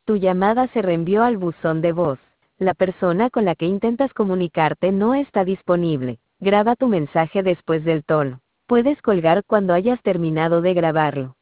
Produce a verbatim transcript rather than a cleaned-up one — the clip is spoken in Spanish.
Tu llamada se reenvió al buzón de voz. La persona con la que intentas comunicarte no está disponible. Graba tu mensaje después del tono. Puedes colgar cuando hayas terminado de grabarlo.